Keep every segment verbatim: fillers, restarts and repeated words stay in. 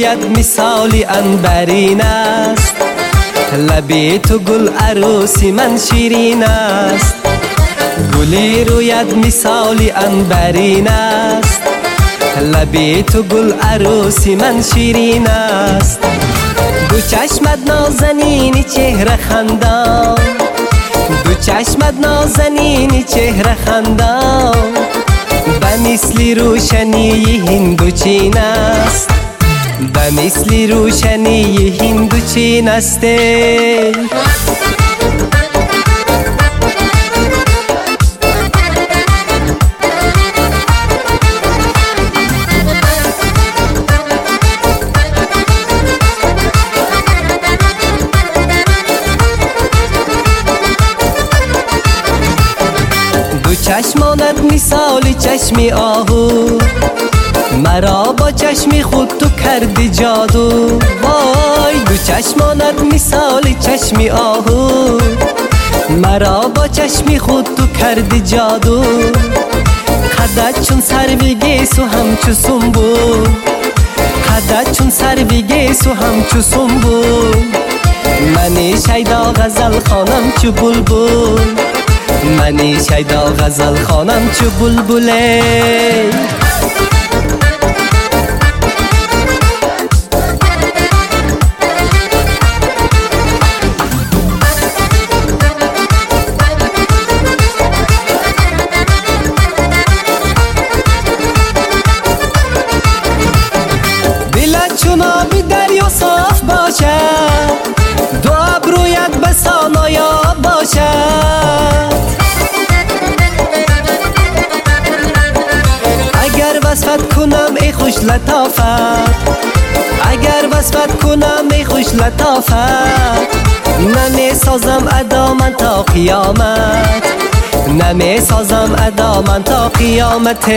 رویت مثالی عنبرین است، لبی تو گل عروسی من شیرین است. گلی رویت مثالی عنبرین است، لبی تو گل عروسی من شیرین است. دو چشمت نازنین چهره خندان، دو چشمت نازنین چهره خندان، به مثل روشنی هندوچین است، به مثل روشنی هندوچین است. چشمانت مثال چشمی آهو، مرا با چشمی خود تو کردی جادو. وای دو چشمانت مثال چشمی آهو، مرا با چشمی خود تو کردی جادو. قدت چون سروی گیسو همچو سنبول، قدت چون سروی گیسو همچو سنبول، منی شیدا غزل خوانم چو بلبل، منی شیدا غزل خوانم چو بلبله. دلت چون آبی دریا صاف باشد، دو ابرویت به ثنایا باشد. اگر وصفت کنم ای خوش لطافت، اگر وصفت کنم ای خوش لطافت، نمی سازم ادا من تا قیامت، نمی سازم ادا من تا قیامت.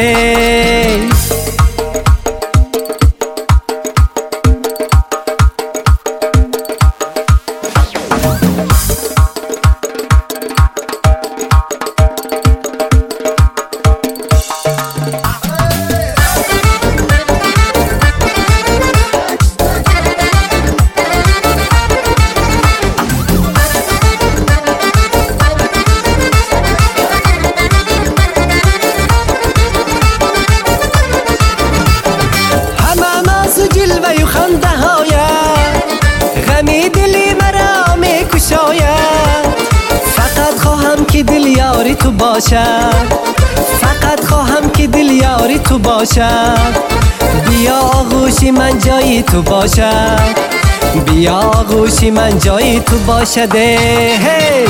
جلوه و خنده هایت غمی دلی مرا می کشاید. فقط خواهم که دل یاری تو باشد، فقط خواهم که دل یاری تو باشد. بیا آغوشی من جایی تو باشد، بیا آغوشی من جایی تو باشد. هی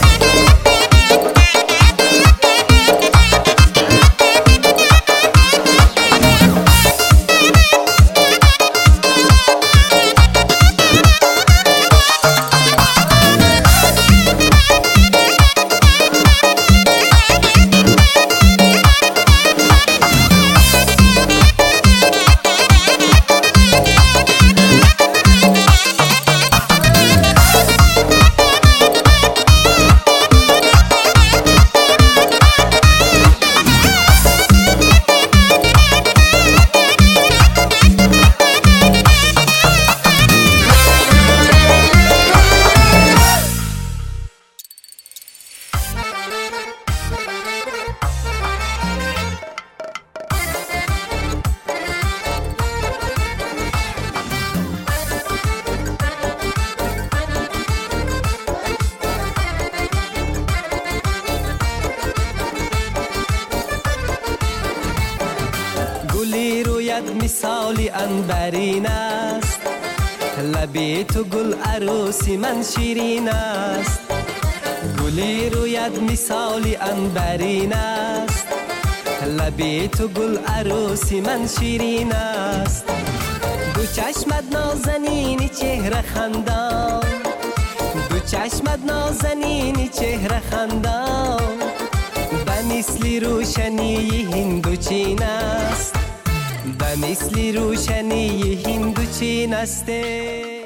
گلی رویت مثالی عنبرین است، لبی تو گل عروسی من شیرین است. گلی رویت مثالی عنبرین است، لبی تو گل عروسی من شیرین است. دو چشمت نازنین چهره خندان، دو چشمت نازنین چهره خندان، به مثل روشنی هندوچین است، به مثل روشنی هندوچین است.